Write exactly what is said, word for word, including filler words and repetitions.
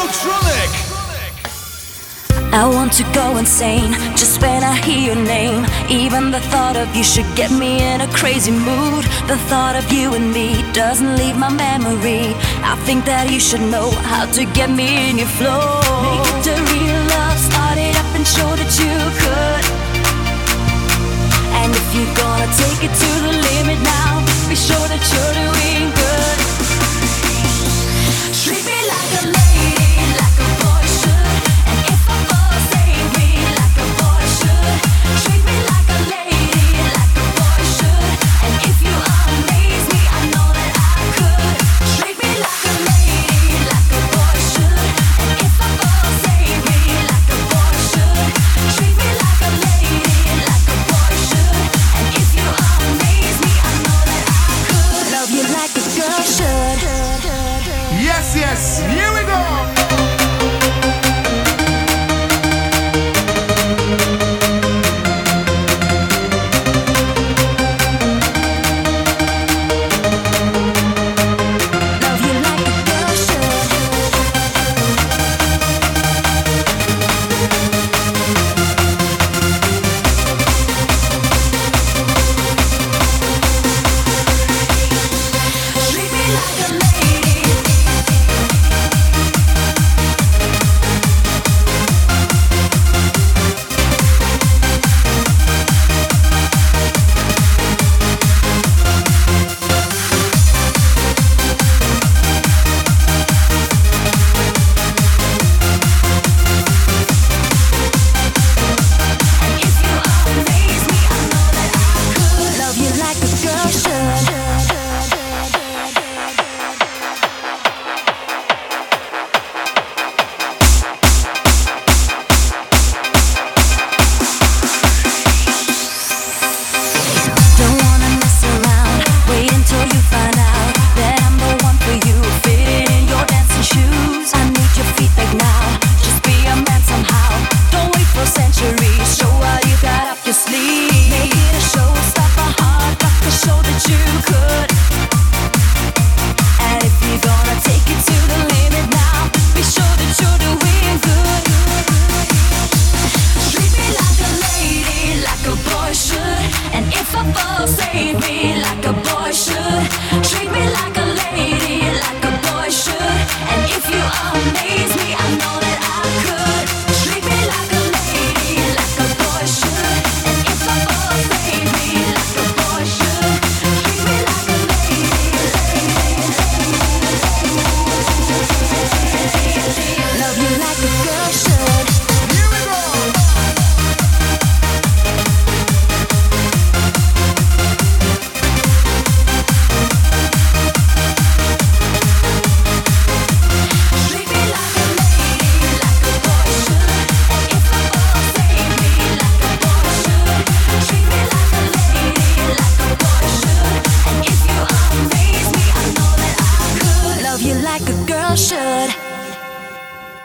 I want to go insane just when I hear your name. Even the thought of you should get me in a crazy mood. The thought of you and me doesn't leave my memory. I think that you should know how to get me in your flow. Make it a real love, start it up and show that you could. And if you're gonna take it to the limit now, be sure that you're doing good. Treat me like a lady, like a boy should. And if I fall, save me like a boy should. Treat me like a lady, like a boy should. And if you amaze me, I know that I could. Treat me like a lady, like a boy should. And if I fall, save me like a boy should. Treat me like a lady, like a boy should. And if you amaze me, I know that I could. Love you like a girl should. Yes, yes, here we go. Save me like a boy should. Treat me like a lady, like a boy should. And if you are me,